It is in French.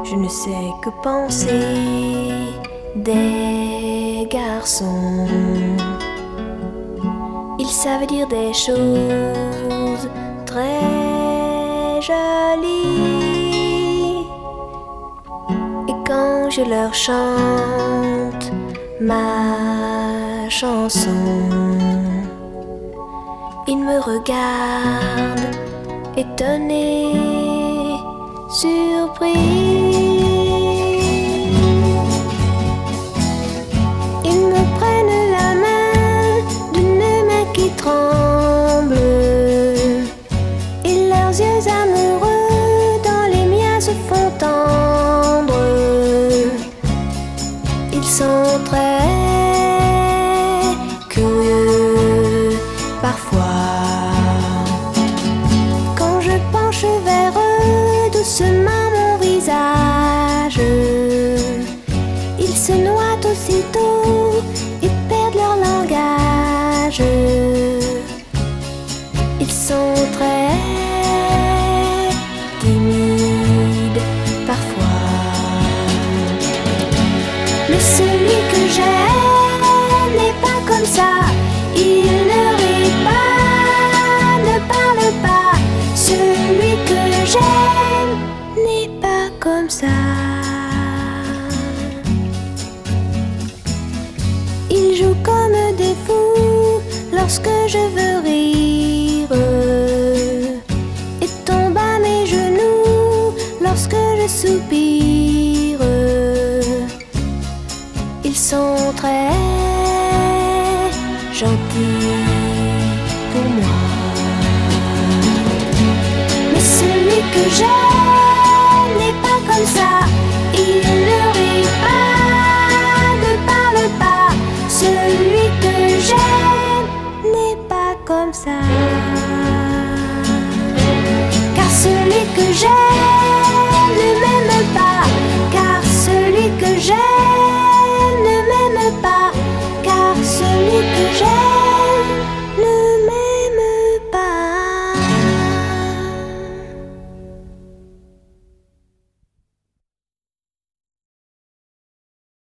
Je ne sais que penser des garçons. Ils savent dire des choses très jolies. Et quand je leur chante ma chanson, ils me regardent étonnés, surpris. Ils me prennent la main d'une main qui tremble, et leurs yeux amoureux dans les miens se font tendre. Ils sont très curieux parfois. Quand je penche vers eux doucement mon visage, ils se noient aussitôt et perdent leur langage. Ils sont très timides parfois. Mais celui que j'aime n'est pas comme ça. Il ne rit pas, ne parle pas. Celui que j'aime n'est pas comme ça. Il joue comme des fous lorsque je veux rire, et tombe à mes genoux lorsque je soupire. Ils sont très gentils pour moi. Mais celui que j'aime